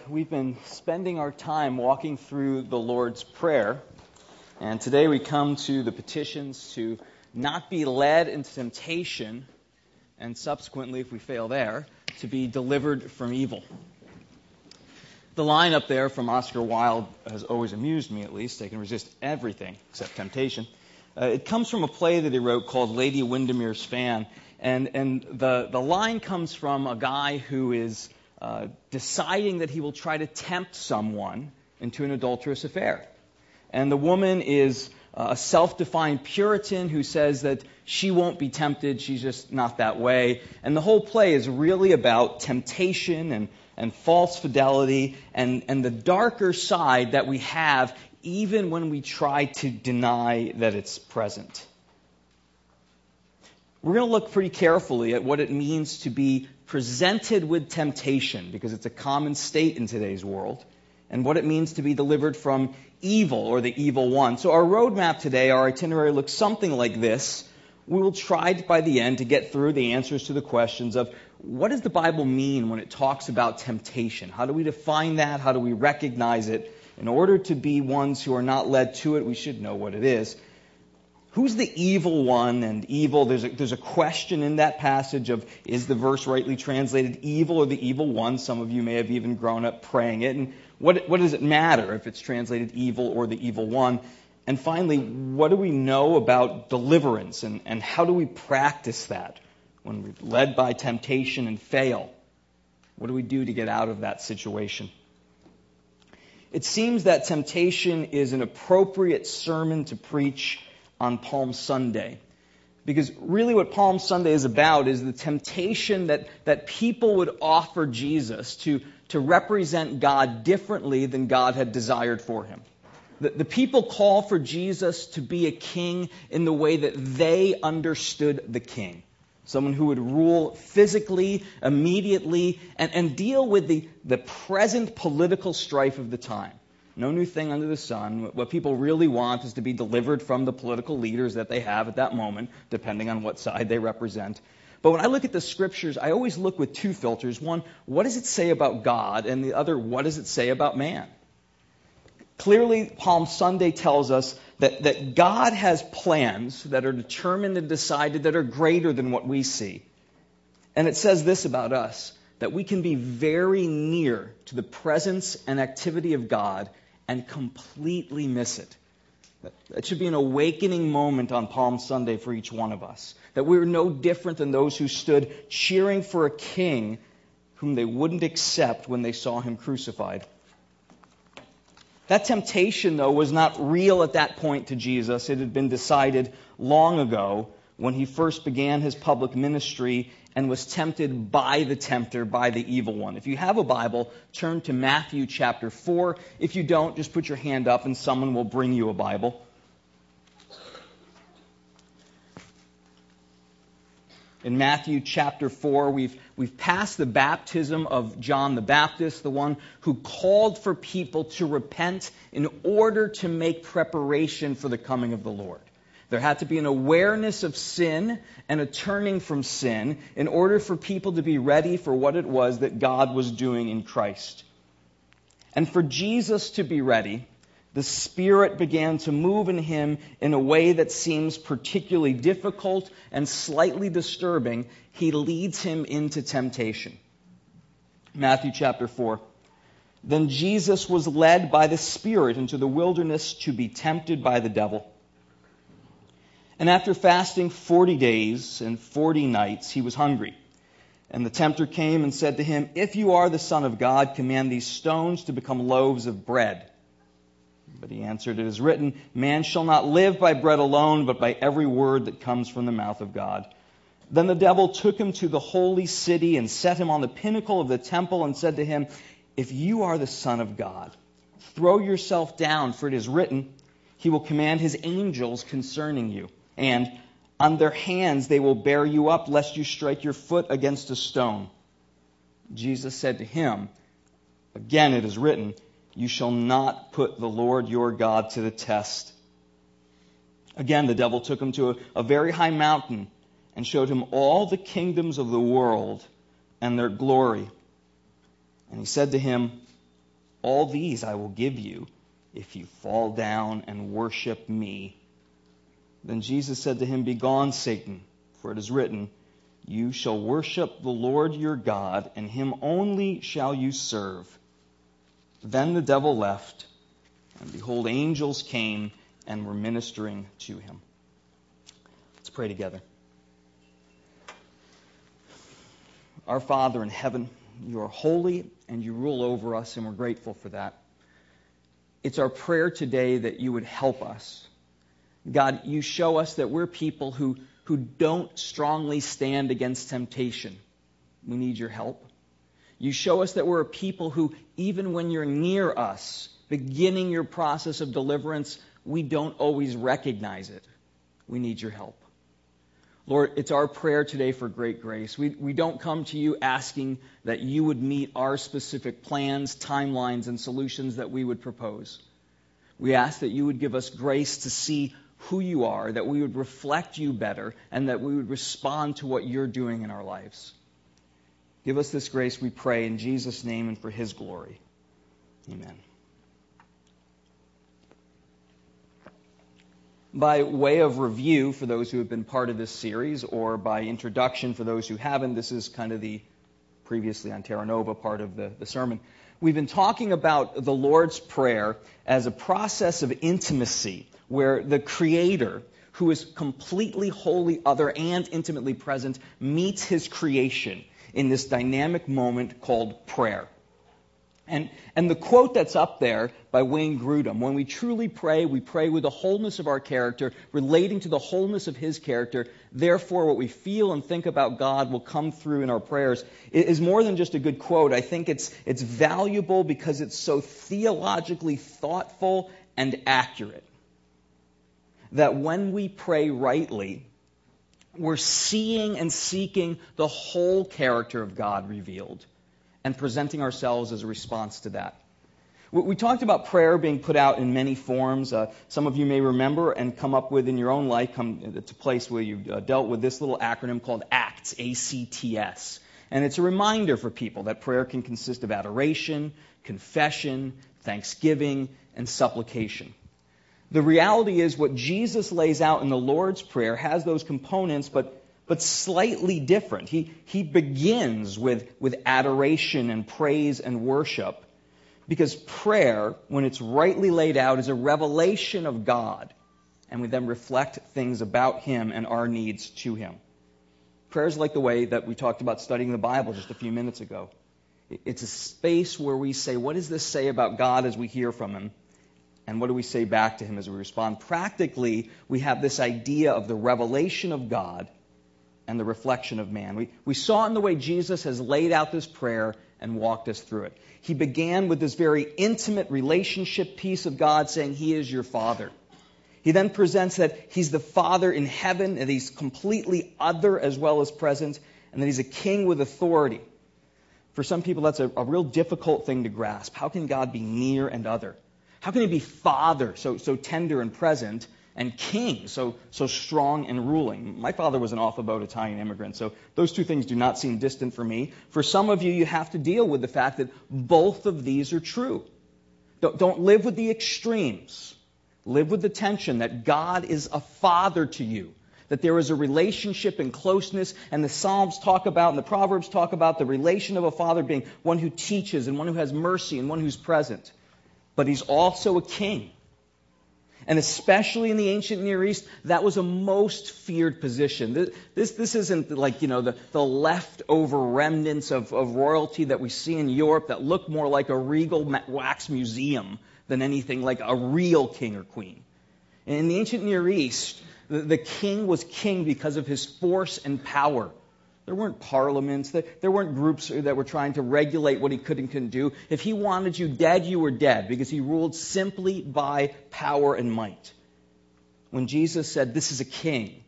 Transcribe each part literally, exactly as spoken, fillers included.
we've been spending our time walking through the Lord's Prayer, and today we come to the petitions to not be led into temptation, and subsequently, if we fail there, to be delivered from evil. The line up there from Oscar Wilde has always amused me, at least. I can resist everything except temptation. Uh, it comes from a play that he wrote called Lady Windermere's Fan, and, and the, the line comes from a guy who is uh, deciding that he will try to tempt someone into an adulterous affair. And the woman is a self-defined Puritan who says that she won't be tempted, she's just not that way. And the whole play is really about temptation and, and false fidelity and, and the darker side that we have even when we try to deny that it's present. We're going to look pretty carefully at what it means to be presented with temptation, because it's a common state in today's world, and what it means to be delivered from evil or the evil one. So our roadmap today, our itinerary looks something like this. We will try by the end to get through the answers to the questions of what does the Bible mean when it talks about temptation? How do we define that? How do we recognize it? In order to be ones who are not led to it, we should know what it is. Who's the evil one and evil? There's a, there's a question in that passage of, is the verse rightly translated evil or the evil one? Some of you may have even grown up praying it. And what, what does it matter if it's translated evil or the evil one? And finally, what do we know about deliverance and, and how do we practice that when we're led by temptation and fail? What do we do to get out of that situation? It seems that temptation is an appropriate sermon to preach on Palm Sunday. Because really what Palm Sunday is about is the temptation that, that people would offer Jesus to, to represent God differently than God had desired for him. The, the people call for Jesus to be a king in the way that they understood the king. Someone who would rule physically, immediately, and, and deal with the, the present political strife of the time. No new thing under the sun. What people really want is to be delivered from the political leaders that they have at that moment, depending on what side they represent. But when I look at the Scriptures, I always look with two filters. One, what does it say about God? And the other, what does it say about man? Clearly, Palm Sunday tells us that, that God has plans that are determined and decided that are greater than what we see. And it says this about us, that we can be very near to the presence and activity of God and completely miss it. That should be an awakening moment on Palm Sunday for each one of us. That we're no different than those who stood cheering for a king whom they wouldn't accept when they saw him crucified. That temptation, though, was not real at that point to Jesus. It had been decided long ago when he first began his public ministry and was tempted by the tempter, by the evil one. If you have a Bible, turn to Matthew chapter four. If you don't, just put your hand up and someone will bring you a Bible. In Matthew chapter four, we've, we've passed the baptism of John the Baptist, the one who called for people to repent in order to make preparation for the coming of the Lord. There had to be an awareness of sin and a turning from sin in order for people to be ready for what it was that God was doing in Christ. And for Jesus to be ready, the Spirit began to move in him in a way that seems particularly difficult and slightly disturbing. He leads him into temptation. Matthew chapter four. Then Jesus was led by the Spirit into the wilderness to be tempted by the devil. And after fasting forty days and forty nights, he was hungry. And the tempter came and said to him, "If you are the Son of God, command these stones to become loaves of bread." But he answered, "It is written, man shall not live by bread alone, but by every word that comes from the mouth of God." Then the devil took him to the holy city and set him on the pinnacle of the temple and said to him, "If you are the Son of God, throw yourself down, for it is written, he will command his angels concerning you. And on their hands they will bear you up, lest you strike your foot against a stone." Jesus said to him, "Again it is written, you shall not put the Lord your God to the test." Again the devil took him to a, a very high mountain and showed him all the kingdoms of the world and their glory. And he said to him, All these I will give you if you fall down and worship me." Then Jesus said to him, "Begone, Satan, for it is written, 'You shall worship the Lord your God, and him only shall you serve.'" Then the devil left, and behold, angels came and were ministering to him. Let's pray together. Our Father in heaven, you are holy and you rule over us, and we're grateful for that. It's our prayer today that you would help us. God, you show us that we're people who, who don't strongly stand against temptation. We need your help. You show us that we're a people who, even when you're near us, beginning your process of deliverance, we don't always recognize it. We need your help. Lord, it's our prayer today for great grace. We, we don't come to you asking that you would meet our specific plans, timelines, and solutions that we would propose. We ask that you would give us grace to see who you are, that we would reflect you better, and that we would respond to what you're doing in our lives. Give us this grace, we pray, in Jesus' name and for his glory. Amen. By way of review, for those who have been part of this series, or by introduction for those who haven't, this is kind of the previously on Terra Nova part of the, the sermon. We've been talking about the Lord's Prayer as a process of intimacy, where the Creator, who is completely holy, other, and intimately present, meets his creation in this dynamic moment called prayer. And, and the quote that's up there by Wayne Grudem, when we truly pray, we pray with the wholeness of our character, relating to the wholeness of his character. Therefore, what we feel and think about God will come through in our prayers. It is more than just a good quote. I think it's, it's valuable because it's so theologically thoughtful and accurate. That when we pray rightly, we're seeing and seeking the whole character of God revealed and presenting ourselves as a response to that. We talked about prayer being put out in many forms. Uh, some of you may remember and come up with in your own life, come to a place where you uh, dealt with this little acronym called ACTS, A C T S. And it's a reminder for people that prayer can consist of adoration, confession, thanksgiving, and supplication. The reality is what Jesus lays out in the Lord's Prayer has those components, but but slightly different. He, he begins with, with adoration and praise and worship, because prayer, when it's rightly laid out, is a revelation of God, and we then reflect things about him and our needs to him. Prayer is like the way that we talked about studying the Bible just a few minutes ago. It's a space where we say, what does this say about God as we hear from him? And what do we say back to him as we respond? Practically, we have this idea of the revelation of God and the reflection of man. We, we saw in the way Jesus has laid out this prayer and walked us through it. He began with this very intimate relationship piece of God, saying he is your Father. He then presents that he's the Father in heaven, and he's completely other as well as present, and that he's a king with authority. For some people, that's a, a real difficult thing to grasp. How can God be near and other? How can he be Father, so, so tender and present, and king, so, so strong and ruling? My father was an off-the-boat Italian immigrant, so those two things do not seem distant for me. For some of you, you have to deal with the fact that both of these are true. Don't, don't live with the extremes. Live with the tension that God is a father to you, that there is a relationship and closeness, and the Psalms talk about, and the Proverbs talk about the relation of a father being one who teaches, and one who has mercy, and one who's present. But he's also a king. And especially in the ancient Near East, that was a most feared position. This, this, this isn't like, you know, the, the leftover remnants of, of royalty that we see in Europe that look more like a regal wax museum than anything like a real king or queen. And in the ancient Near East, the, the king was king because of his force and power. There weren't parliaments. There weren't groups that were trying to regulate what he could and couldn't do. If he wanted you dead, you were dead, because he ruled simply by power and might. When Jesus said, this is a king,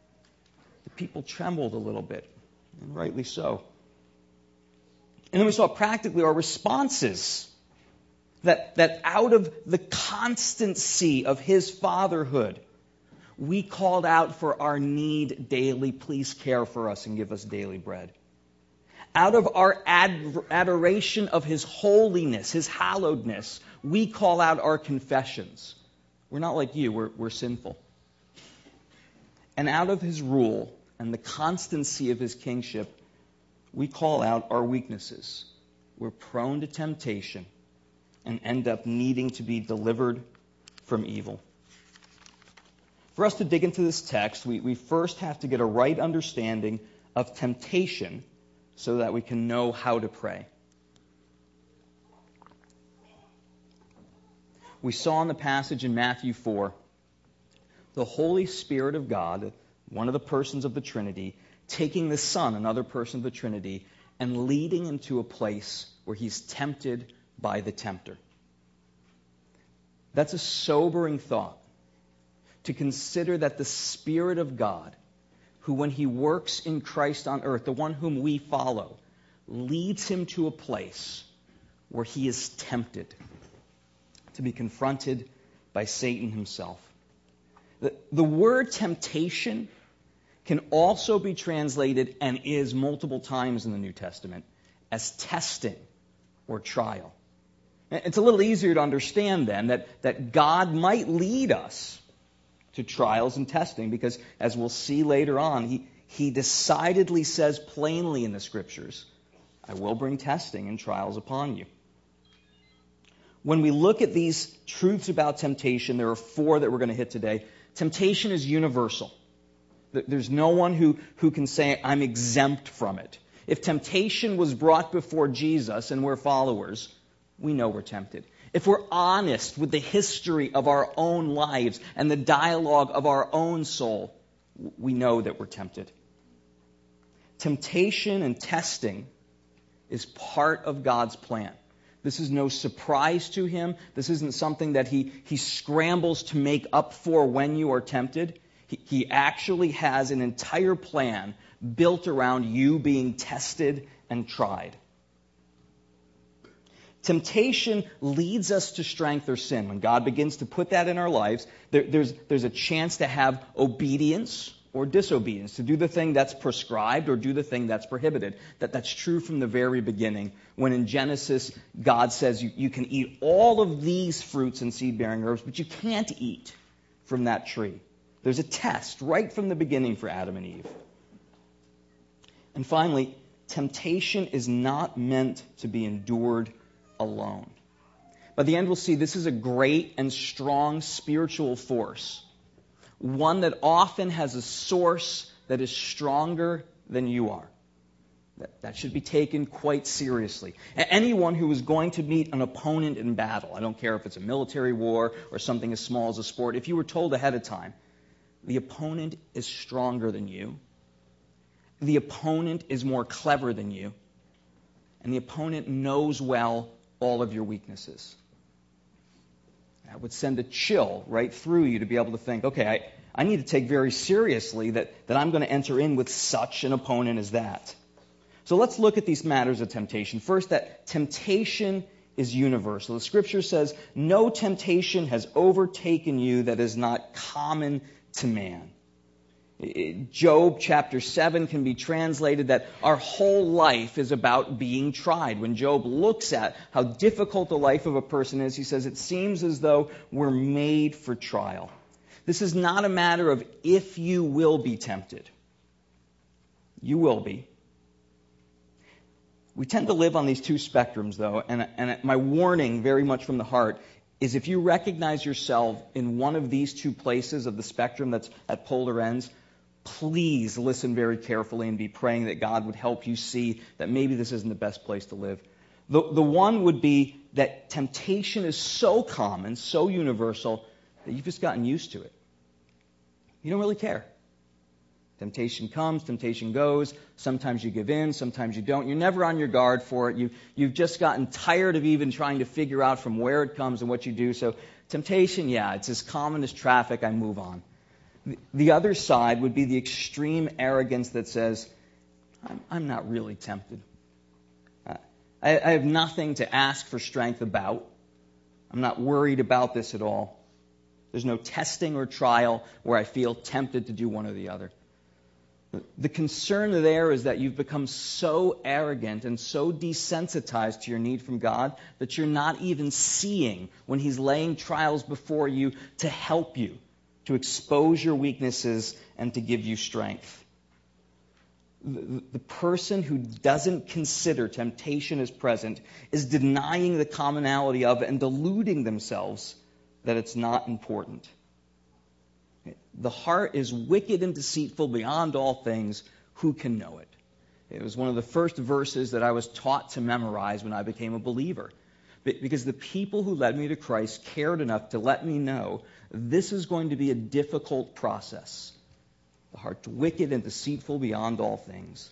the people trembled a little bit, and rightly so. And then we saw practically our responses, that, that out of the constancy of his fatherhood, we called out for our need daily. Please care for us and give us daily bread. Out of our ad- adoration of his holiness, his hallowedness, we call out our confessions. We're not like you, we're, we're sinful. And out of his rule and the constancy of his kingship, we call out our weaknesses. We're prone to temptation and end up needing to be delivered from evil. For us to dig into this text, we, we first have to get a right understanding of temptation so that we can know how to pray. We saw in the passage in Matthew four, the Holy Spirit of God, one of the persons of the Trinity, taking the Son, another person of the Trinity, and leading him to a place where he's tempted by the tempter. That's a sobering thought, to consider that the Spirit of God, who when he works in Christ on earth, the one whom we follow, leads him to a place where he is tempted, to be confronted by Satan himself. The, the word temptation can also be translated, and is multiple times in the New Testament, as testing or trial. It's a little easier to understand then that, that God might lead us to trials and testing, because as we'll see later on, he, he decidedly says plainly in the Scriptures, I will bring testing and trials upon you. When we look at these truths about temptation, there are four that we're going to hit today. Temptation is universal. There's no one who, who can say, I'm exempt from it. If temptation was brought before Jesus and we're followers, we know we're tempted. If we're honest with the history of our own lives and the dialogue of our own soul, we know that we're tempted. Temptation and testing is part of God's plan. This is no surprise to him. This isn't something that he, he scrambles to make up for when you are tempted. He, he actually has an entire plan built around you being tested and tried. Temptation leads us to strength or sin. When God begins to put that in our lives, there, there's, there's a chance to have obedience or disobedience, to do the thing that's prescribed or do the thing that's prohibited. That, that's true from the very beginning, when in Genesis, God says you, you can eat all of these fruits and seed-bearing herbs, but you can't eat from that tree. There's a test right from the beginning for Adam and Eve. And finally, temptation is not meant to be endured alone. By the end, we'll see this is a great and strong spiritual force, one that often has a source that is stronger than you are. That, that should be taken quite seriously. Anyone who is going to meet an opponent in battle, I don't care if it's a military war or something as small as a sport, if you were told ahead of time, the opponent is stronger than you, the opponent is more clever than you, and the opponent knows well all of your weaknesses. That would send a chill right through you to be able to think, okay, I, I need to take very seriously that, that I'm going to enter in with such an opponent as that. So let's look at these matters of temptation. First, that temptation is universal. The Scripture says, no temptation has overtaken you that is not common to man. Job chapter seven can be translated that our whole life is about being tried. When Job looks at how difficult the life of a person is, he says it seems as though we're made for trial. This is not a matter of if you will be tempted. You will be. We tend to live on these two spectrums, though, and, and my warning, very much from the heart, is if you recognize yourself in one of these two places of the spectrum that's at polar ends, please listen very carefully and be praying that God would help you see that maybe this isn't the best place to live. The, the one would be that temptation is so common, so universal, that you've just gotten used to it. You don't really care. Temptation comes, temptation goes. Sometimes you give in, sometimes you don't. You're never on your guard for it. You, you've just gotten tired of even trying to figure out from where it comes and what you do. So temptation, yeah, it's as common as traffic. I move on. The other side would be the extreme arrogance that says, I'm, I'm not really tempted. I, I have nothing to ask for strength about. I'm not worried about this at all. There's no testing or trial where I feel tempted to do one or the other. The concern there is that you've become so arrogant and so desensitized to your need from God that you're not even seeing when He's laying trials before you to help you, to expose your weaknesses and to give you strength. The, the person who doesn't consider temptation as present is denying the commonality of it and deluding themselves that it's not important. The heart is wicked and deceitful beyond all things. Who can know it? It was one of the first verses that I was taught to memorize when I became a believer. Because the people who led me to Christ cared enough to let me know this is going to be a difficult process. The heart's wicked and deceitful beyond all things.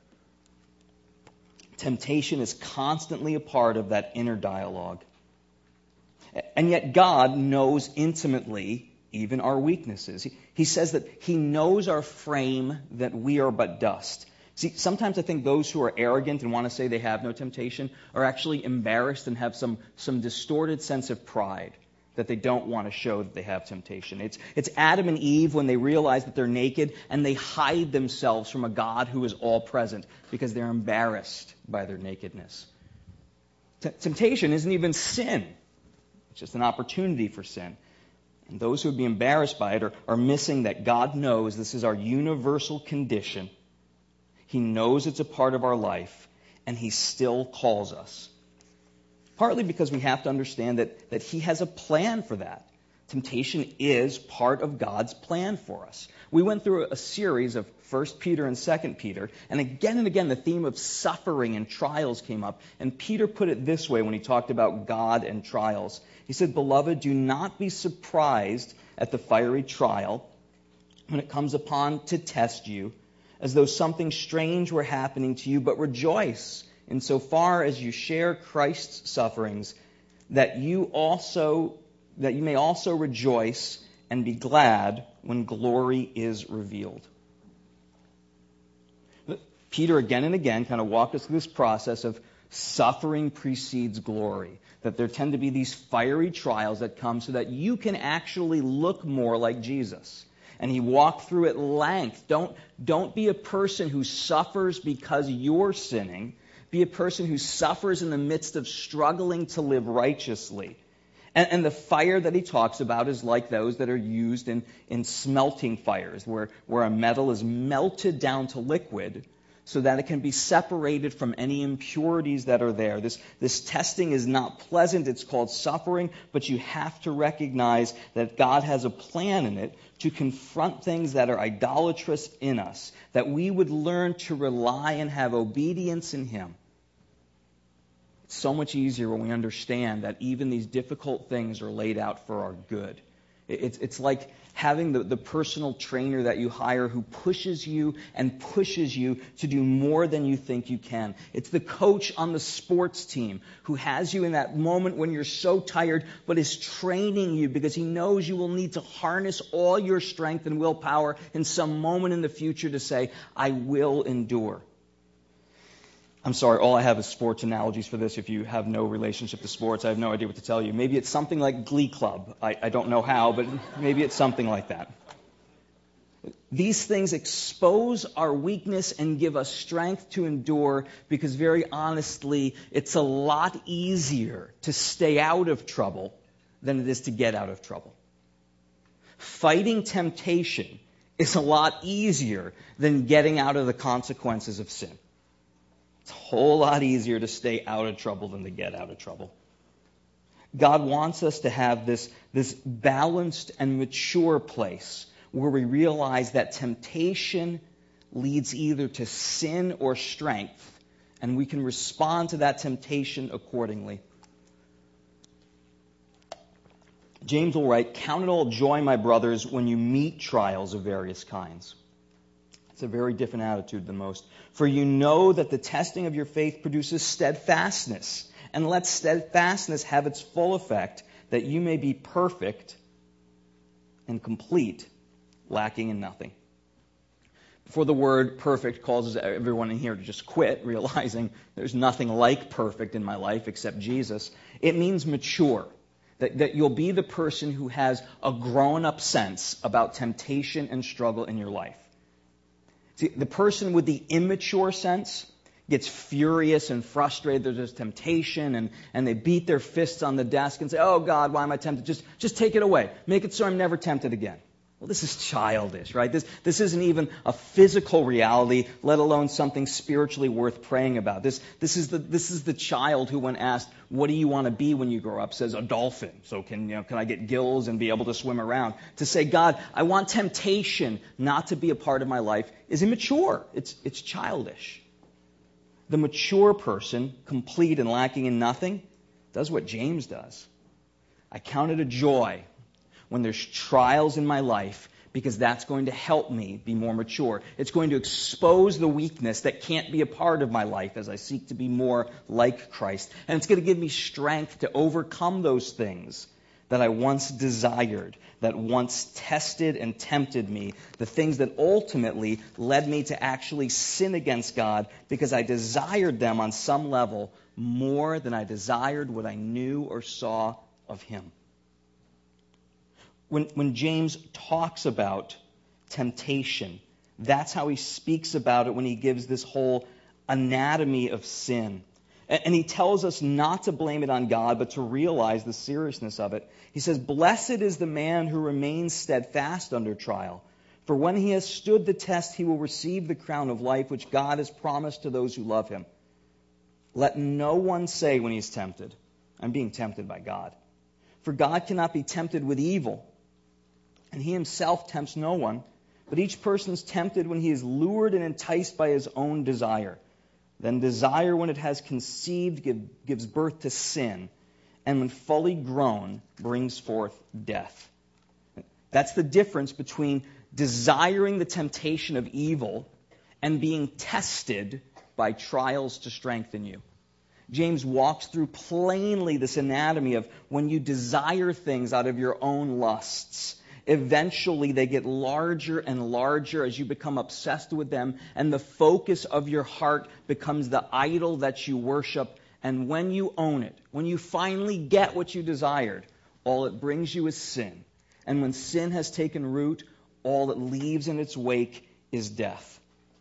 Temptation is constantly a part of that inner dialogue. And yet God knows intimately even our weaknesses. He, he says that He knows our frame, that we are but dust. See, sometimes I think those who are arrogant and want to say they have no temptation are actually embarrassed and have some, some distorted sense of pride, that they don't want to show that they have temptation. It's, it's Adam and Eve when they realize that they're naked and they hide themselves from a God who is all present because they're embarrassed by their nakedness. T- temptation isn't even sin. It's just an opportunity for sin. And those who would be embarrassed by it are, are missing that God knows this is our universal condition. He knows it's a part of our life, and He still calls us. Partly because we have to understand that, that He has a plan for that. Temptation is part of God's plan for us. We went through a series of First Peter and Second Peter, and again and again the theme of suffering and trials came up. And Peter put it this way when he talked about God and trials. He said, "Beloved, do not be surprised at the fiery trial when it comes upon to test you, as though something strange were happening to you, but rejoice insofar as you share Christ's sufferings, that you also that you may also rejoice and be glad when glory is revealed." Peter again and again kind of walked us through this process of suffering precedes glory, that there tend to be these fiery trials that come so that you can actually look more like Jesus. And He walked through at length. Don't, don't be a person who suffers because you're sinning. Be a person who suffers in the midst of struggling to live righteously. And, and the fire that He talks about is like those that are used in, in smelting fires, where, where a metal is melted down to liquid so that it can be separated from any impurities that are there. This, this testing is not pleasant. It's called suffering, but you have to recognize that God has a plan in it to confront things that are idolatrous in us, that we would learn to rely and have obedience in Him. It's so much easier when we understand that even these difficult things are laid out for our good. It's, it's like having the, the personal trainer that you hire who pushes you and pushes you to do more than you think you can. It's the coach on the sports team who has you in that moment when you're so tired, but is training you because he knows you will need to harness all your strength and willpower in some moment in the future to say, I will endure. I'm sorry, all I have is sports analogies for this. If you have no relationship to sports, I have no idea what to tell you. Maybe it's something like Glee Club. I, I don't know how, but maybe it's something like that. These things expose our weakness and give us strength to endure because, very honestly, it's a lot easier to stay out of trouble than it is to get out of trouble. Fighting temptation is a lot easier than getting out of the consequences of sin. It's a whole lot easier to stay out of trouble than to get out of trouble. God wants us to have this, this balanced and mature place where we realize that temptation leads either to sin or strength, and we can respond to that temptation accordingly. James will write, "Count it all joy, my brothers, when you meet trials of various kinds." It's a very different attitude than most. "For you know that the testing of your faith produces steadfastness. And let steadfastness have its full effect, that you may be perfect and complete, lacking in nothing." Before the word perfect causes everyone in here to just quit, realizing there's nothing like perfect in my life except Jesus, it means mature. That, that you'll be the person who has a grown-up sense about temptation and struggle in your life. See, the person with the immature sense gets furious and frustrated. There's this temptation, and, and they beat their fists on the desk and say, oh, God, why am I tempted? Just, just take it away. Make it so I'm never tempted again. Well, this is childish, right? This, this isn't even a physical reality, let alone something spiritually worth praying about. This, this, is the, this is the child who, when asked, what do you want to be when you grow up, says, a dolphin. So can, you know, can I get gills and be able to swim around? To say, God, I want temptation not to be a part of my life is immature. It's, it's childish. The mature person, complete and lacking in nothing, does what James does. I count it a joy when there's trials in my life, because that's going to help me be more mature. It's going to expose the weakness that can't be a part of my life as I seek to be more like Christ. And it's going to give me strength to overcome those things that I once desired, that once tested and tempted me, the things that ultimately led me to actually sin against God because I desired them on some level more than I desired what I knew or saw of Him. When, when James talks about temptation, that's how he speaks about it when he gives this whole anatomy of sin. And, and he tells us not to blame it on God, but to realize the seriousness of it. He says, blessed is the man who remains steadfast under trial. For when he has stood the test, he will receive the crown of life which God has promised to those who love him. Let no one say when he is tempted, I'm being tempted by God. For God cannot be tempted with evil, and he himself tempts no one, but each person is tempted when he is lured and enticed by his own desire. Then desire, when it has conceived, give, gives birth to sin, and when fully grown, brings forth death. That's the difference between desiring the temptation of evil and being tested by trials to strengthen you. James walks through plainly this anatomy of when you desire things out of your own lusts. Eventually, they get larger and larger as you become obsessed with them, and the focus of your heart becomes the idol that you worship. And when you own it, when you finally get what you desired, all it brings you is sin. And when sin has taken root, all it leaves in its wake is death.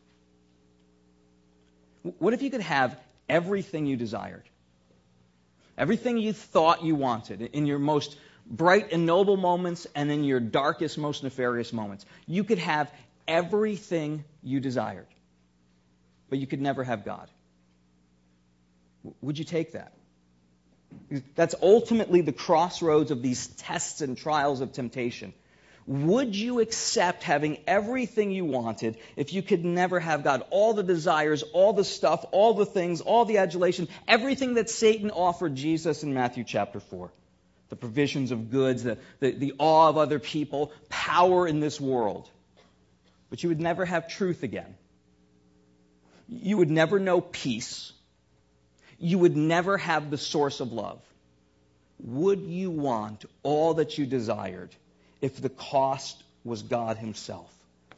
What if you could have everything you desired? Everything you thought you wanted in your most bright and noble moments and in your darkest, most nefarious moments. You could have everything you desired, but you could never have God. Would you take that? That's ultimately the crossroads of these tests and trials of temptation. Would you accept having everything you wanted if you could never have God? All the desires, all the stuff, all the things, all the adulation, everything that Satan offered Jesus in Matthew chapter four. The provisions of goods, the, the, the awe of other people, power in this world. But you would never have truth again. You would never know peace. You would never have the source of love. Would you want all that you desired if the cost was God Himself?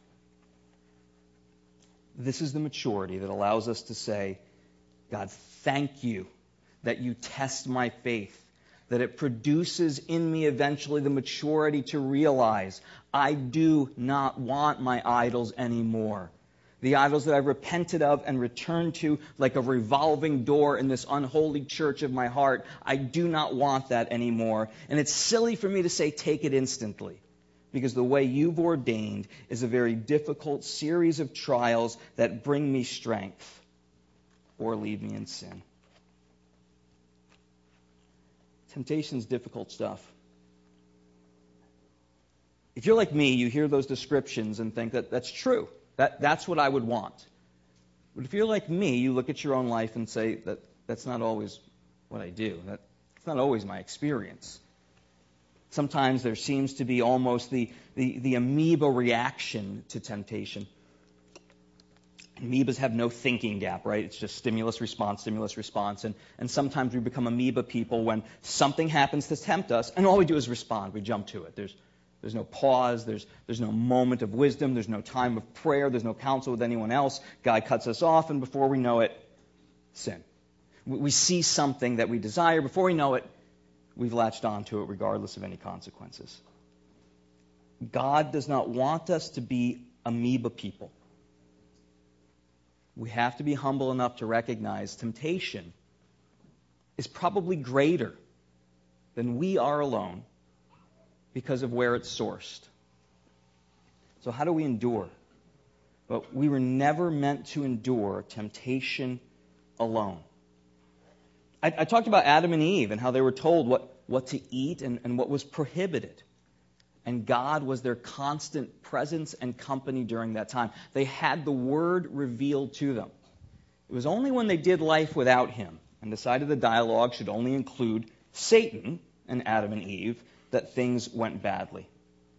This is the maturity that allows us to say, God, thank you that you test my faith, that it produces in me eventually the maturity to realize I do not want my idols anymore. The idols that I've repented of and returned to like a revolving door in this unholy church of my heart, I do not want that anymore. And it's silly for me to say take it instantly, because the way you've ordained is a very difficult series of trials that bring me strength or leave me in sin. Temptation is difficult stuff. If you're like me, you hear those descriptions and think that that's true. That, that's what I would want. But if you're like me, you look at your own life and say that that's not always what I do. That, that's not always my experience. Sometimes there seems to be almost the, the, the amoeba reaction to temptation. Amoebas have no thinking gap, right? It's just stimulus response, stimulus response. And, and sometimes we become amoeba people when something happens to tempt us, and all we do is respond. We jump to it. There's, there's no pause. There's, there's no moment of wisdom. There's no time of prayer. There's no counsel with anyone else. God cuts us off, and before we know it, sin. We, we see something that we desire. Before we know it, we've latched onto it regardless of any consequences. God does not want us to be amoeba people. we have to be humble enough to recognize temptation is probably greater than we are alone because of where it's sourced. So how do we endure? Well, we were never meant to endure temptation alone. I, I talked about Adam and Eve and how they were told what, what to eat and, and what was prohibited. And God was their constant presence and company during that time. They had the Word revealed to them. It was only when they did life without Him and decided the dialogue should only include Satan and Adam and Eve that things went badly.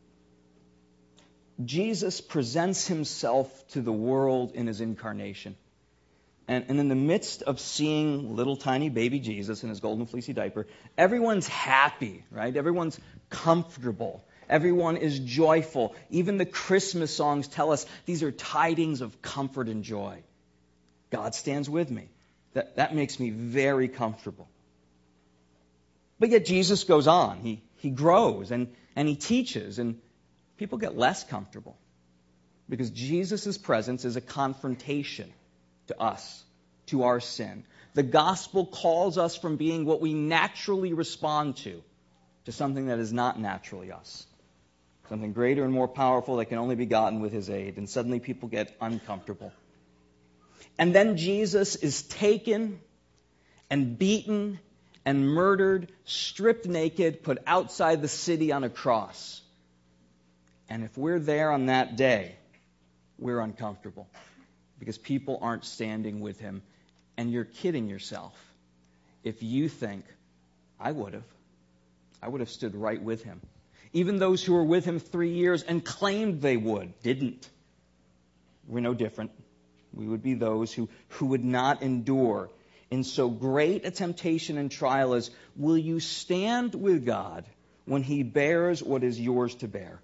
Jesus presents Himself to the world in His incarnation. And, and in the midst of seeing little tiny baby Jesus in His golden fleecy diaper, everyone's happy, right? Everyone's comfortable. Everyone is joyful. Even the Christmas songs tell us these are tidings of comfort and joy. God stands with me. That, that makes me very comfortable. But yet Jesus goes on. He, he grows and, and He teaches, and people get less comfortable because Jesus' presence is a confrontation to us, to our sin. The gospel calls us from being what we naturally respond to, to something that is not naturally us. Something greater and more powerful that can only be gotten with His aid. And suddenly people get uncomfortable. And then Jesus is taken and beaten and murdered, stripped naked, put outside the city on a cross. And if we're there on that day, we're uncomfortable because people aren't standing with Him. And you're kidding yourself if you think, I would have. I would have stood right with Him. Even those who were with Him three years and claimed they would, didn't. We're no different. We would be those who, who would not endure in so great a temptation and trial as, will you stand with God when He bears what is yours to bear?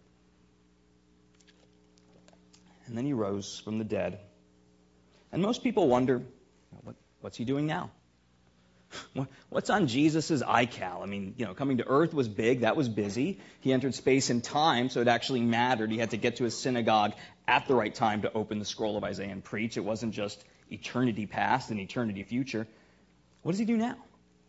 And then He rose from the dead. And most people wonder, what, what's He doing now? What's on Jesus' iCal? I mean, you know, coming to earth was big. That was busy. He entered space and time, so it actually mattered. He had to get to his synagogue at the right time to open the scroll of Isaiah and preach. It wasn't just eternity past and eternity future. What does He do now?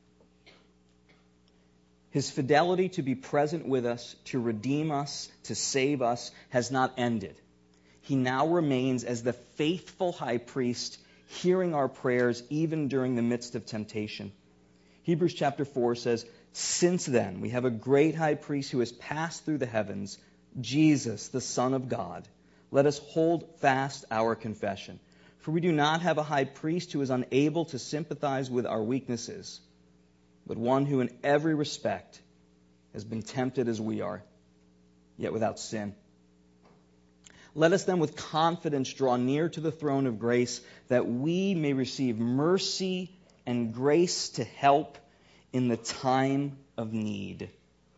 His fidelity to be present with us, to redeem us, to save us, has not ended. He now remains as the faithful high priest, hearing our prayers even during the midst of temptation. Hebrews chapter four says, since then we have a great high priest who has passed through the heavens, Jesus, the Son of God. Let us hold fast our confession. For we do not have a high priest who is unable to sympathize with our weaknesses, but one who in every respect has been tempted as we are, yet without sin. Let us then with confidence draw near to the throne of grace that we may receive mercy and grace to help in the time of need.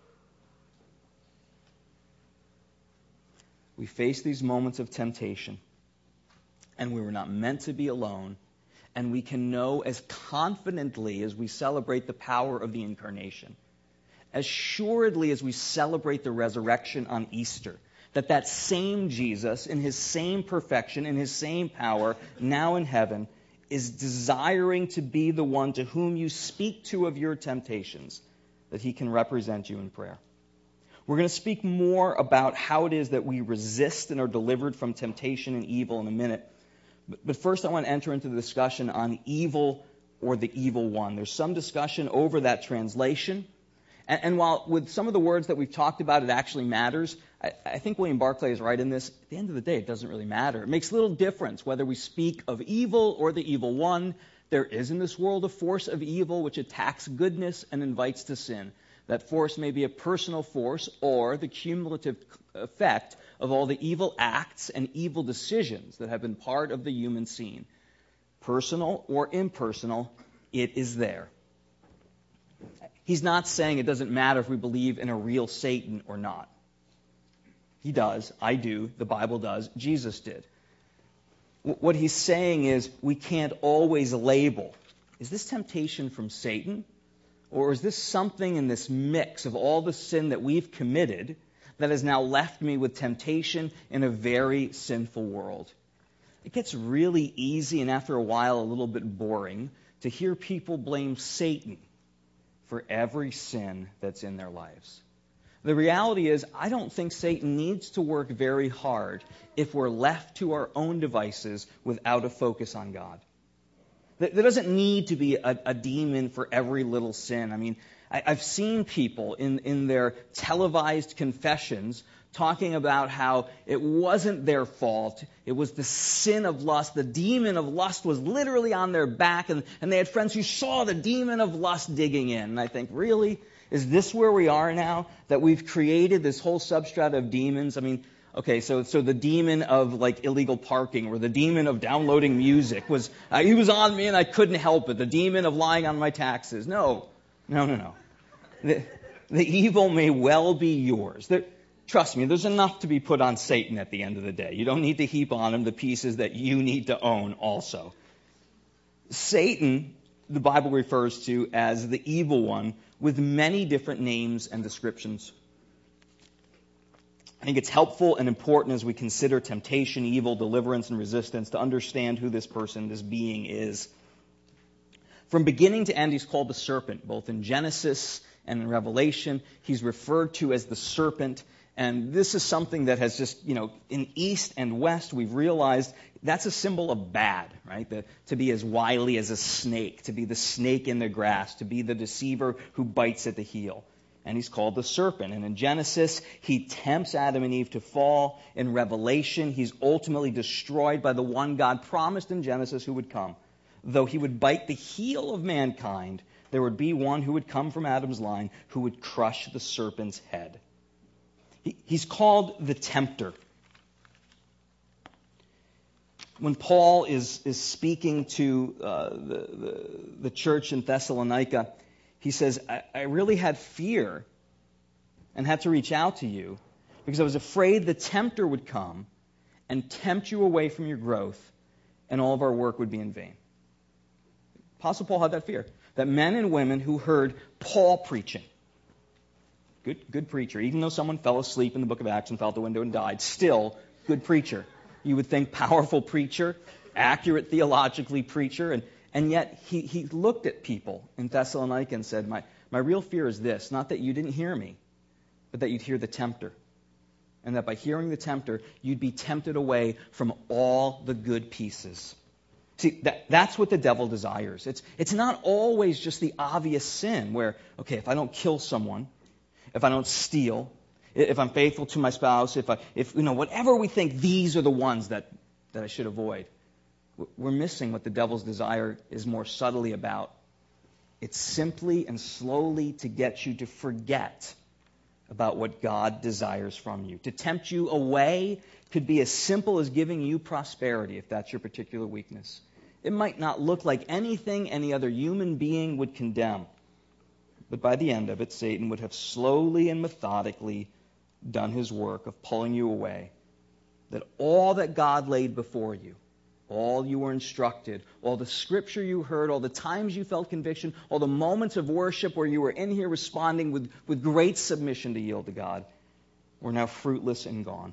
We face these moments of temptation, and we were not meant to be alone, and we can know as confidently as we celebrate the power of the incarnation, as assuredly as we celebrate the resurrection on Easter, that that same Jesus, in His same perfection, in His same power, now in heaven, is desiring to be the one to whom you speak to of your temptations, that He can represent you in prayer. We're going to speak more about how it is that we resist and are delivered from temptation and evil in a minute. But first I want to enter into the discussion on evil or the evil one. There's some discussion over that translation. And, and while with some of the words that we've talked about, it actually matters, I, I think William Barclay is right in this. At the end of the day, it doesn't really matter. It makes little difference whether we speak of evil or the evil one. There is in this world a force of evil which attacks goodness and invites to sin. That force may be a personal force or the cumulative effect of all the evil acts and evil decisions that have been part of the human scene. Personal or impersonal, it is there. He's not saying it doesn't matter if we believe in a real Satan or not. He does. I do. The Bible does. Jesus did. What he's saying is we can't always label. Is this temptation from Satan? Or is this something in this mix of all the sin that we've committed that has now left me with temptation in a very sinful world? it gets really easy and after a while a little bit boring to hear people blame Satan for every sin that's in their lives. The reality is, I don't think Satan needs to work very hard if we're left to our own devices without a focus on God. There doesn't need to be a, a demon for every little sin. I mean, I, I've seen people in, in their televised confessions talking about how it wasn't their fault. It was the sin of lust. The demon of lust was literally on their back, and, and they had friends who saw the demon of lust digging in. And I think, really? Is this where we are now? That we've created this whole substrata of demons? I mean, okay, so so the demon of like illegal parking or the demon of downloading music was, uh, he was on me and I couldn't help it. The demon of lying on my taxes. No, no, no, no. The, the evil may well be yours. There, trust me, there's enough to be put on Satan at the end of the day. You don't need to heap on him the pieces that you need to own also. Satan, the Bible refers to as the evil one, with many different names and descriptions. I think it's helpful and important as we consider temptation, evil, deliverance, and resistance to understand who this person, this being is. From beginning to end, he's called the serpent, both in Genesis and in Revelation. He's referred to as the serpent. And this is something that has just, you know, in East and West, we've realized that's a symbol of bad, right? The, to be as wily as a snake, to be the snake in the grass, to be the deceiver who bites at the heel. And he's called the serpent. And in Genesis, he tempts Adam and Eve to fall. In Revelation, he's ultimately destroyed by the one God promised in Genesis who would come. Though he would bite the heel of mankind, there would be one who would come from Adam's line who would crush the serpent's head. He's called the tempter. When Paul is, is speaking to uh, the, the, the church in Thessalonica, he says, I, I really had fear and had to reach out to you because I was afraid the tempter would come and tempt you away from your growth and all of our work would be in vain. Apostle Paul had that fear, that men and women who heard Paul preaching, Good, good preacher. Even though someone fell asleep in the book of Acts and fell out the window and died, still good preacher. You would think powerful preacher, accurate theologically preacher, and, and yet he, he looked at people in Thessalonica and said, my, my real fear is this, not that you didn't hear me, but that you'd hear the tempter. And that by hearing the tempter, you'd be tempted away from all the good pieces. See, that, that's what the devil desires. It's, it's not always just the obvious sin where, okay, if I don't kill someone, if I don't steal, if I'm faithful to my spouse, if I, if you know, whatever we think, these are the ones that, that I should avoid. We're missing what the devil's desire is more subtly about. It's simply and slowly to get you to forget about what God desires from you. To tempt you away could be as simple as giving you prosperity, if that's your particular weakness. It might not look like anything any other human being would condemn. But by the end of it, Satan would have slowly and methodically done his work of pulling you away. That all that God laid before you, all you were instructed, all the scripture you heard, all the times you felt conviction, all the moments of worship where you were in here responding with, with great submission to yield to God, were now fruitless and gone.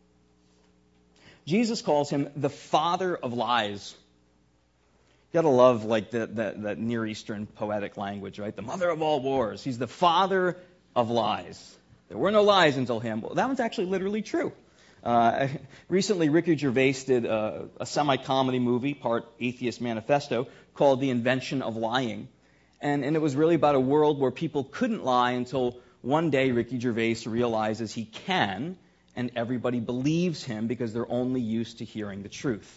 Jesus calls him the father of lies. You gotta love like the, the, that Near Eastern poetic language, right? The mother of all wars. He's the father of lies. There were no lies until him. Well, that one's actually literally true. Uh, recently, Ricky Gervais did a, a semi-comedy movie, part Atheist Manifesto, called The Invention of Lying. And, and it was really about a world where people couldn't lie until one day Ricky Gervais realizes he can, and everybody believes him because they're only used to hearing the truth.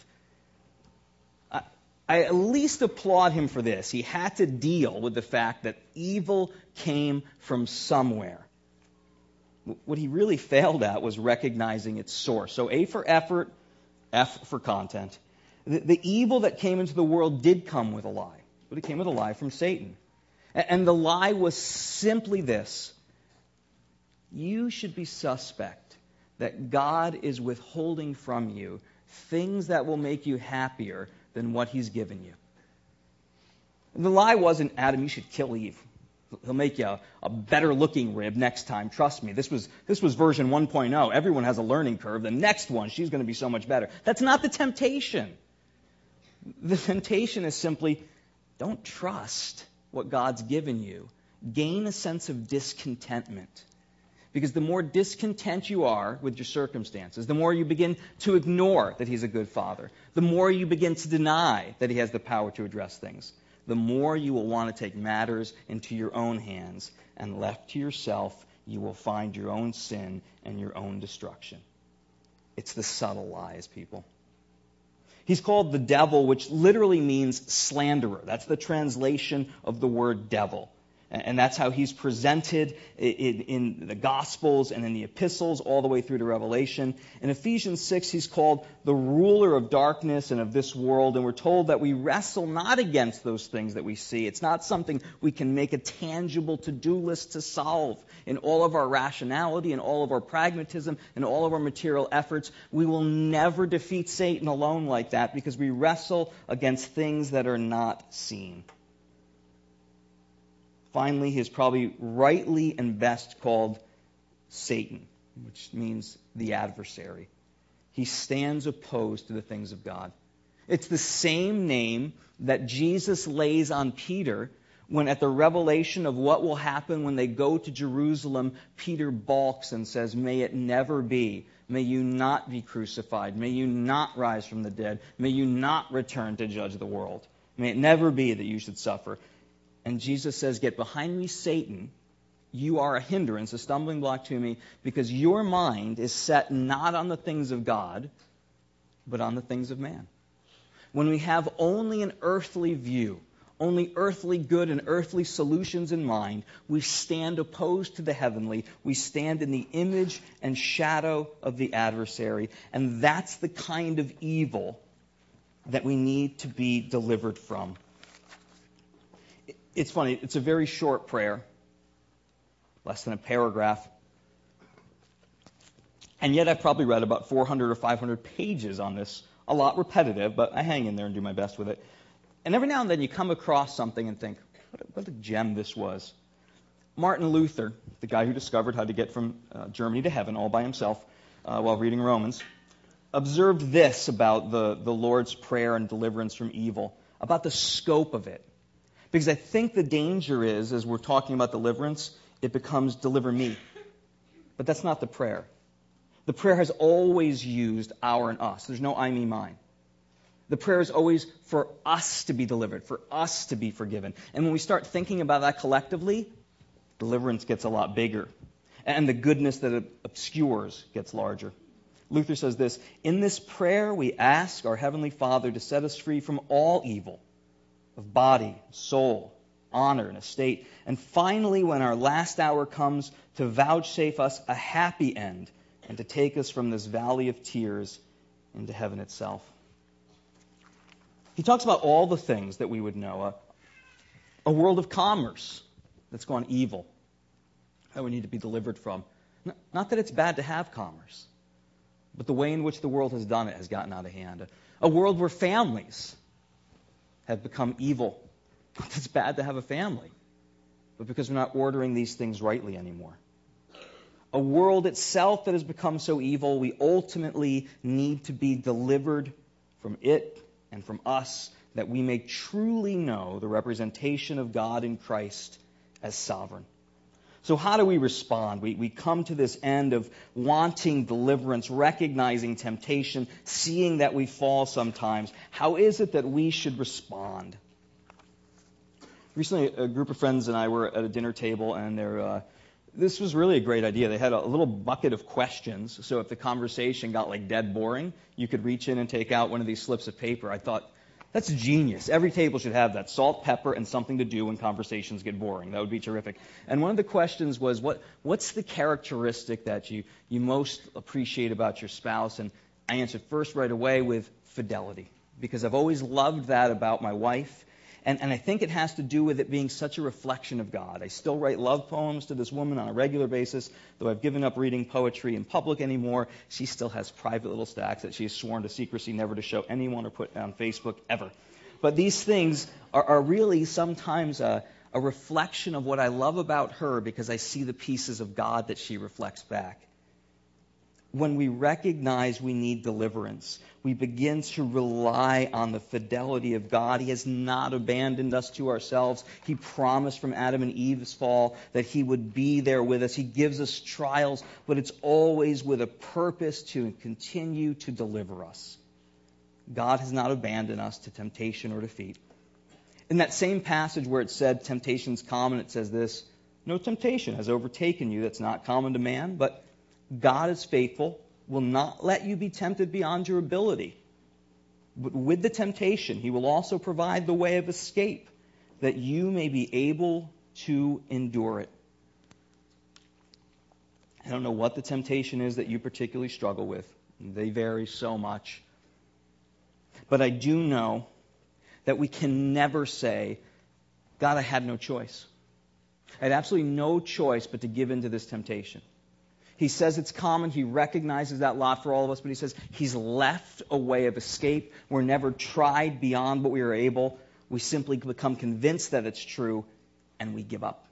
I at least applaud him for this. He had to deal with the fact that evil came from somewhere. What he really failed at was recognizing its source. So A for effort, F for content. The, the evil that came into the world did come with a lie, but it came with a lie from Satan. And, and the lie was simply this: you should be suspect that God is withholding from you things that will make you happier than what he's given you. And the lie wasn't, Adam, you should kill Eve. He'll make you a, a better looking rib next time. Trust me. This was this was version one point oh. Everyone has a learning curve. The next one, she's going to be so much better. That's not the temptation. The temptation is simply, don't trust what God's given you. Gain a sense of discontentment. Because the more discontent you are with your circumstances, the more you begin to ignore that He's a good Father, the more you begin to deny that He has the power to address things, the more you will want to take matters into your own hands, and left to yourself, you will find your own sin and your own destruction. It's the subtle lies, people. He's called the devil, which literally means slanderer. That's the translation of the word devil. And that's how he's presented in the Gospels and in the epistles all the way through to Revelation. In Ephesians six, he's called the ruler of darkness and of this world. And we're told that we wrestle not against those things that we see. It's not something we can make a tangible to-do list to solve. In all of our rationality, in all of our pragmatism, in all of our material efforts, we will never defeat Satan alone like that, because we wrestle against things that are not seen. Finally, he is probably rightly and best called Satan, which means the adversary. He stands opposed to the things of God. It's the same name that Jesus lays on Peter when, at the revelation of what will happen when they go to Jerusalem, Peter balks and says, "May it never be. May you not be crucified. May you not rise from the dead. May you not return to judge the world. May it never be that you should suffer." And Jesus says, "Get behind me, Satan. You are a hindrance, a stumbling block to me, because your mind is set not on the things of God, but on the things of man." When we have only an earthly view, only earthly good and earthly solutions in mind, we stand opposed to the heavenly. We stand in the image and shadow of the adversary. And that's the kind of evil that we need to be delivered from. It's funny, it's a very short prayer, less than a paragraph. And yet I've probably read about four hundred or five hundred pages on this, a lot repetitive, but I hang in there and do my best with it. And every now and then you come across something and think, what a, what a gem this was. Martin Luther, the guy who discovered how to get from uh, Germany to heaven all by himself uh, while reading Romans, observed this about the, the Lord's Prayer and deliverance from evil, about the scope of it. Because I think the danger is, as we're talking about deliverance, it becomes deliver me. But that's not the prayer. The prayer has always used our and us. There's no I, me, mine. The prayer is always for us to be delivered, for us to be forgiven. And when we start thinking about that collectively, deliverance gets a lot bigger. And the goodness that it obscures gets larger. Luther says this, "In this prayer we ask our Heavenly Father to set us free from all evil, of body, soul, honor, and estate. And finally, when our last hour comes, to vouchsafe us a happy end and to take us from this valley of tears into heaven itself." He talks about all the things that we would know. A, a world of commerce that's gone evil, that we need to be delivered from. Not that it's bad to have commerce, but the way in which the world has done it has gotten out of hand. A world where families have become evil. Not that it's bad to have a family, but because we're not ordering these things rightly anymore. A world itself that has become so evil, we ultimately need to be delivered from it and from us, that we may truly know the representation of God in Christ as sovereign. So how do we respond? We, we come to this end of wanting deliverance, recognizing temptation, seeing that we fall sometimes. How is it that we should respond? Recently, a group of friends and I were at a dinner table, and they're, uh, this was really a great idea. They had a, a little bucket of questions, so if the conversation got like dead boring, you could reach in and take out one of these slips of paper. I thought, that's genius. Every table should have that. Salt, pepper, and something to do when conversations get boring. That would be terrific. And one of the questions was, what what's the characteristic that you, you most appreciate about your spouse? And I answered first right away with fidelity, because I've always loved that about my wife. And, and I think it has to do with it being such a reflection of God. I still write love poems to this woman on a regular basis. Though I've given up reading poetry in public anymore, she still has private little stacks that she has sworn to secrecy never to show anyone or put on Facebook ever. But these things are, are really sometimes a, a reflection of what I love about her because I see the pieces of God that she reflects back. When we recognize we need deliverance, we begin to rely on the fidelity of God. He has not abandoned us to ourselves. He promised from Adam and Eve's fall that He would be there with us. He gives us trials, but it's always with a purpose to continue to deliver us. God has not abandoned us to temptation or defeat. In that same passage where it said temptation's common, it says this, no temptation has overtaken you that's not common to man, but God is faithful, will not let you be tempted beyond your ability. But with the temptation, He will also provide the way of escape, that you may be able to endure it. I don't know what the temptation is that you particularly struggle with. They vary so much. But I do know that we can never say, God, I had no choice. I had absolutely no choice but to give in to this temptation. He says it's common. He recognizes that lot for all of us, but He says He's left a way of escape. We're never tried beyond what we are able. We simply become convinced that it's true, and we give up.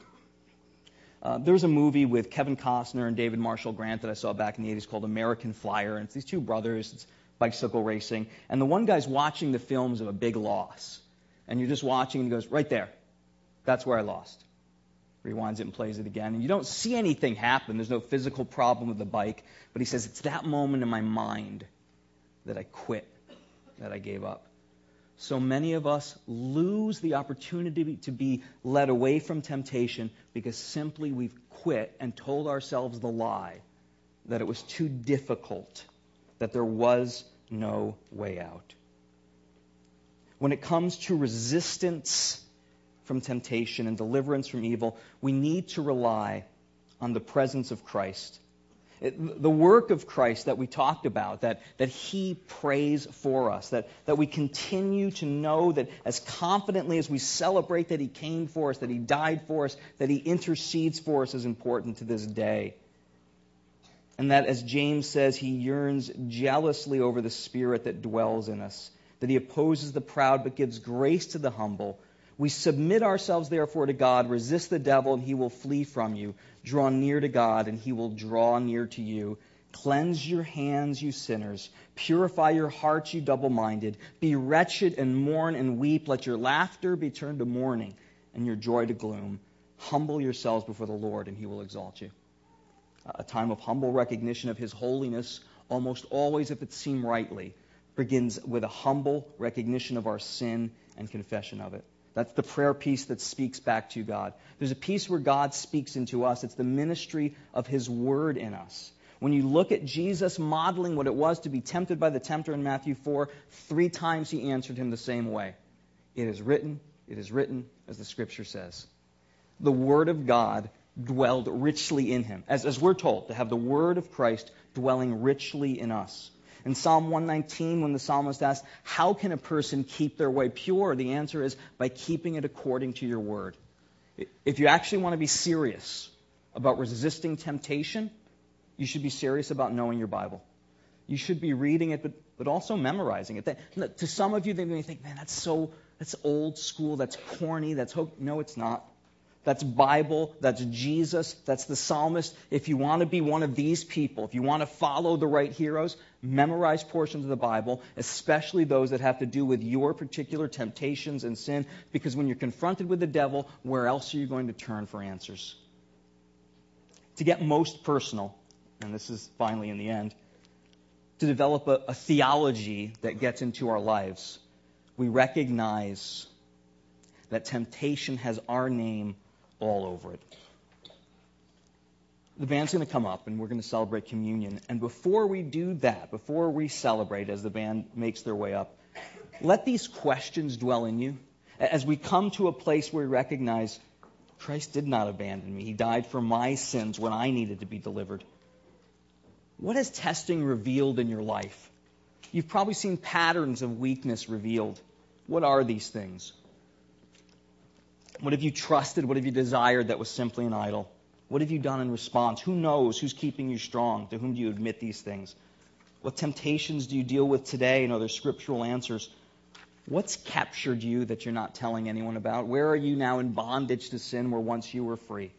Uh, there's a movie with Kevin Costner and David Marshall Grant that I saw back in the eighties called American Flyer, and it's these two brothers. It's bicycle racing, and the one guy's watching the films of a big loss, and you're just watching, and he goes, right there, that's where I lost. Rewinds it and plays it again, and you don't see anything happen. There's no physical problem with the bike, but he says, it's that moment in my mind that I quit, that I gave up. So many of us lose the opportunity to be led away from temptation because simply we've quit and told ourselves the lie that it was too difficult, that there was no way out. When it comes to resistance from temptation and deliverance from evil, we need to rely on the presence of Christ. It, the work of Christ that we talked about, that, that He prays for us, that, that we continue to know that as confidently as we celebrate that He came for us, that He died for us, that He intercedes for us is important to this day. And that, as James says, He yearns jealously over the Spirit that dwells in us, that He opposes the proud but gives grace to the humble. We submit ourselves, therefore, to God, resist the devil, and he will flee from you. Draw near to God, and He will draw near to you. Cleanse your hands, you sinners. Purify your hearts, you double-minded. Be wretched and mourn and weep. Let your laughter be turned to mourning and your joy to gloom. Humble yourselves before the Lord, and He will exalt you. A time of humble recognition of His holiness, almost always, if it seemed rightly, begins with a humble recognition of our sin and confession of it. That's the prayer piece that speaks back to God. There's a piece where God speaks into us. It's the ministry of His word in us. When you look at Jesus modeling what it was to be tempted by the tempter in Matthew four, three times He answered him the same way. It is written, it is written, as the Scripture says. The Word of God dwelled richly in Him. As, as we're told, to have the Word of Christ dwelling richly in us. In Psalm one nineteen, when the psalmist asks, how can a person keep their way pure? The answer is by keeping it according to your word. If you actually want to be serious about resisting temptation, you should be serious about knowing your Bible. You should be reading it, but, but also memorizing it. That, to some of you, they may think, man, that's so, that's old school, that's corny, that's hope. No, it's not. That's Bible, that's Jesus, that's the psalmist. If you want to be one of these people, if you want to follow the right heroes, memorize portions of the Bible, especially those that have to do with your particular temptations and sin, because when you're confronted with the devil, where else are you going to turn for answers? To get most personal, and this is finally in the end, to develop a, a theology that gets into our lives, we recognize that temptation has our name all over it. The band's going to come up and we're going to celebrate communion. And before we do that, before we celebrate as the band makes their way up, let these questions dwell in you. As we come to a place where we recognize Christ did not abandon me. He died for my sins when I needed to be delivered. What has testing revealed in your life? You've probably seen patterns of weakness revealed. What are these things? What have you trusted? What have you desired that was simply an idol? What have you done in response? Who knows? Who's keeping you strong? To whom do you admit these things? What temptations do you deal with today? And are there scriptural answers? What's captured you that you're not telling anyone about? Where are you now in bondage to sin where once you were free?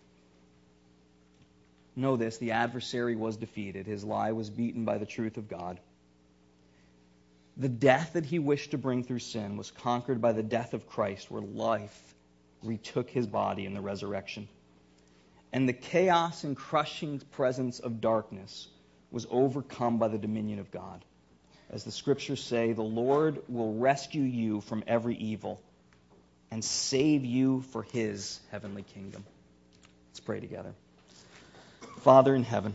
Know this, the adversary was defeated. His lie was beaten by the truth of God. The death that he wished to bring through sin was conquered by the death of Christ, where life retook his body in the resurrection. And the chaos and crushing presence of darkness was overcome by the dominion of God. As the scriptures say, the Lord will rescue you from every evil and save you for his heavenly kingdom. Let's pray together. Father in heaven,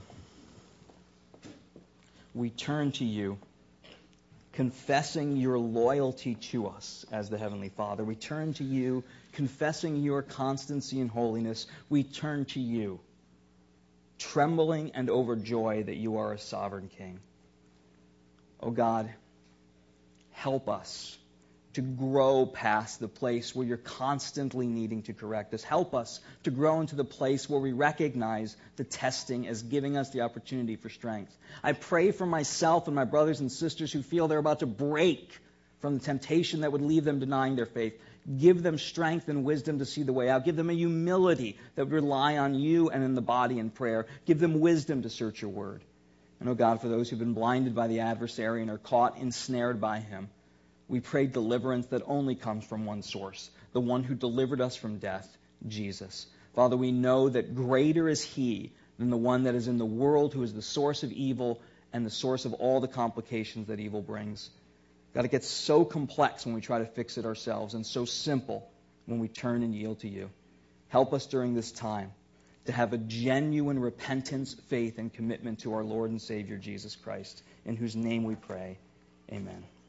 we turn to you, confessing your loyalty to us as the Heavenly Father. We turn to you, confessing your constancy and holiness. We turn to you, trembling and overjoyed that you are a sovereign King. Oh God, help us to grow past the place where you're constantly needing to correct us. Help us to grow into the place where we recognize the testing as giving us the opportunity for strength. I pray for myself and my brothers and sisters who feel they're about to break from the temptation that would leave them denying their faith. Give them strength and wisdom to see the way out. Give them a humility that would rely on you and in the body in prayer. Give them wisdom to search your word. And, oh God, for those who've been blinded by the adversary and are caught, ensnared by him, we pray deliverance that only comes from one source, the one who delivered us from death, Jesus. Father, we know that greater is he than the one that is in the world, who is the source of evil and the source of all the complications that evil brings. God, it gets so complex when we try to fix it ourselves and so simple when we turn and yield to you. Help us during this time to have a genuine repentance, faith, and commitment to our Lord and Savior, Jesus Christ, in whose name we pray. Amen.